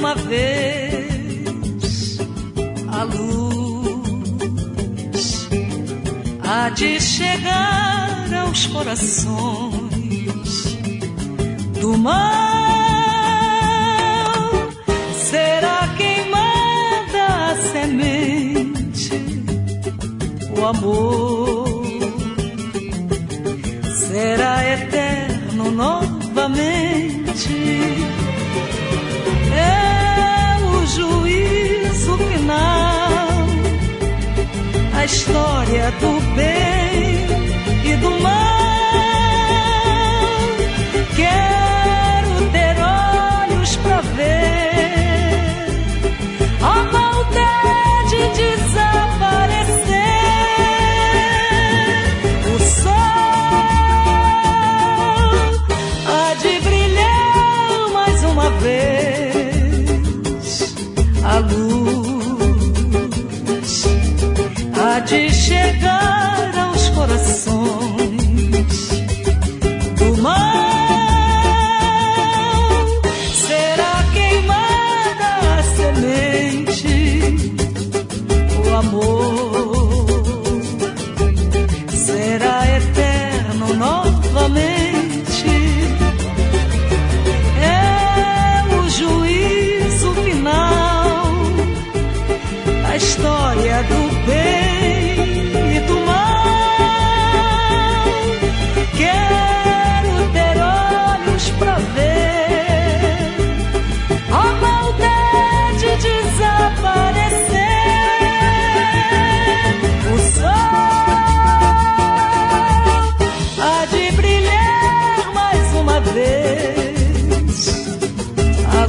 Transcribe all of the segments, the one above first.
uma vez a luz há de chegar aos corações do mal. Será queimada a semente, o amor será eterno novamente. É o juízo final, a história do bem e do mal. Quero ter olhos pra ver a maldade desaparecer. O sol há de brilhar mais uma vez, a luz há de chegar aos corações do mal. Será queimada a semente, o amor será eterno novamente. É o juízo final, a história do bem e do mal. Quero ter olhos pra ver a maldade desaparecer. O sol há de brilhar mais uma vez, a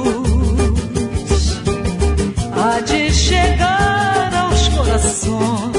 luz há de chegar aos corações